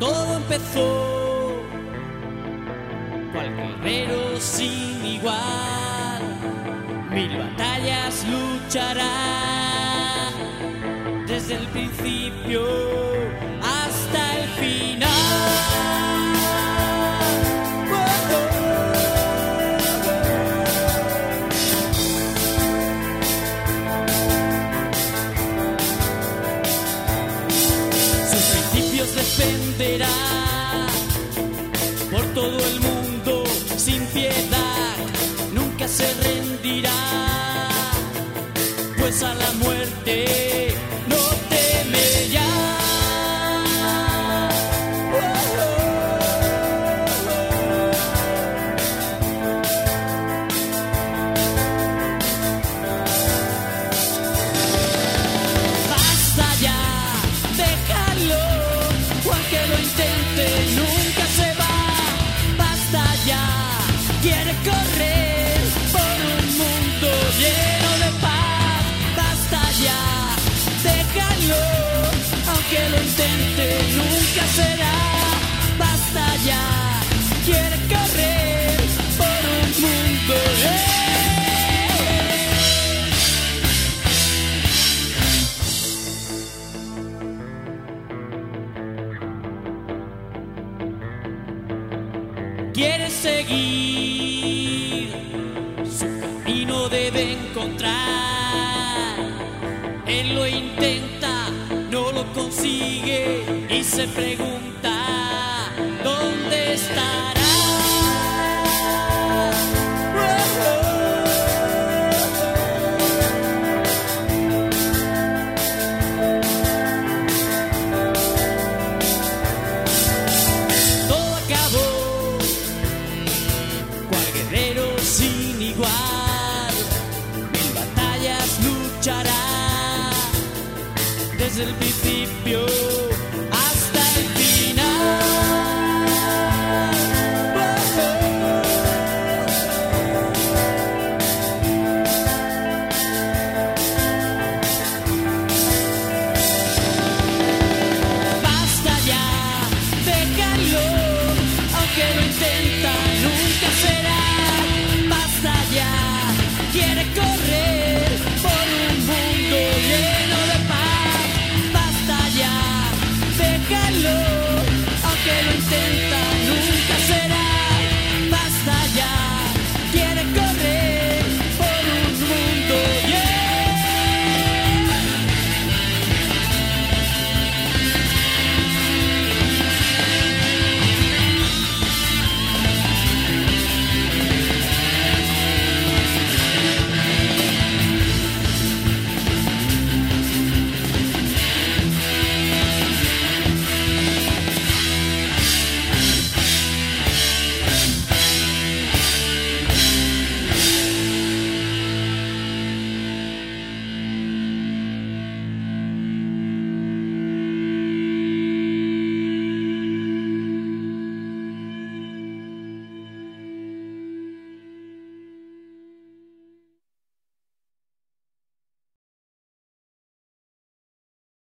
Todo empezó cual guerrero sin igual, 1000 batallas luchará desde el principio hasta el final. Sus principios defenderá por todo el mundo sin piedad, nunca se rendirá, pues a la muerte no teme ya. Basta ya, déjalo, aunque lo intente nunca se va. Basta ya, quiere correr por un mundo lleno de paz. Basta ya, déjalo, aunque lo intente nunca será. Basta ya, quiere correr por un mundo quiere seguir, su camino debe encontrar. Él lo intenta, no lo consigue y se pregunta ¿dónde estará? Todo acabó cual guerrero sin igual, 1000 batallas luchará desde el principio